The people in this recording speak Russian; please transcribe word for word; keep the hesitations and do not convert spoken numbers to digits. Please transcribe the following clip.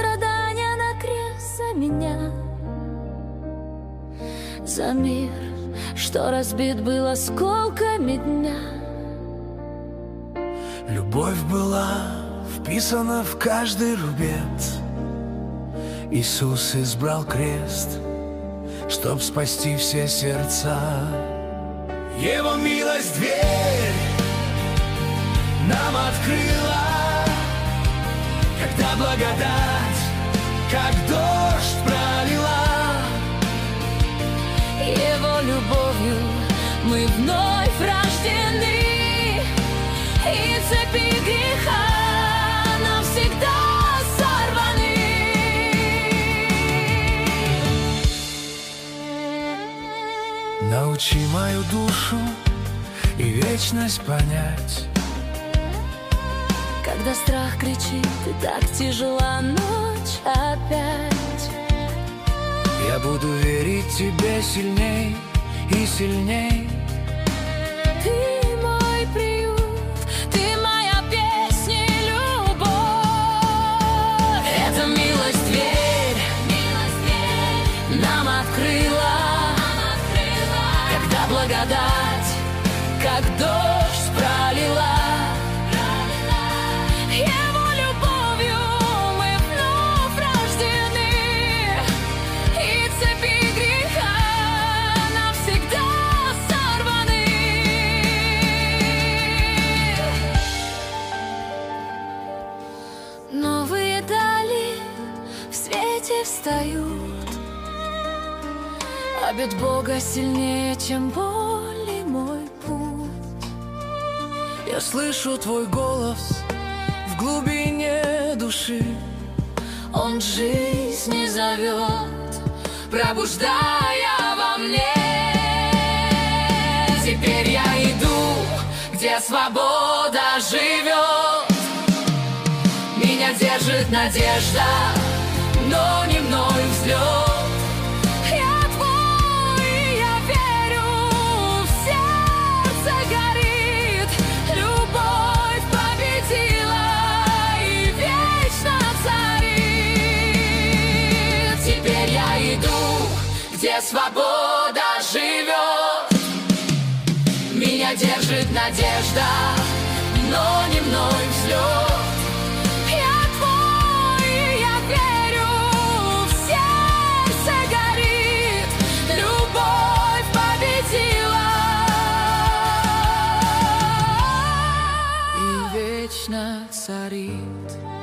страдания на крест за меня, за мир, что разбит был осколками дня. Любовь была вписана в каждый рубец. Иисус избрал крест, чтоб спасти все сердца. Его милость дверь нам открыла, когда благодать, как дождь, пролила. Его любовью мы вновь рождены, и цепи греха навсегда сорваны. Научи мою душу и вечность понять, когда страх кричит и так тяжела ночь опять. я буду верить тебе сильней и сильней. Ты мой приют, ты моя песня и любовь. Эта милость дверь, милость дверь нам открыла, нам открыла, когда благодать, как дождь, пролила. Его любовью мы вновь рождены, и цепи греха навсегда сорваны. Новые дали в свете встают, обет Бога сильнее, чем боль и мой путь. Я слышу твой голос в глубине души. Он жизни зовет, пробуждая во мне. Теперь я иду, где свобода живет. Меня держит надежда, но не мной взлет. Я твой, и я верю, в сердце горит. Любовь победила и вечно царит. Теперь я иду, где свобода живет. Меня держит надежда, но не мной взлет. Я твой, и я верю, в сердце горит. Любовь победила И вечно царит.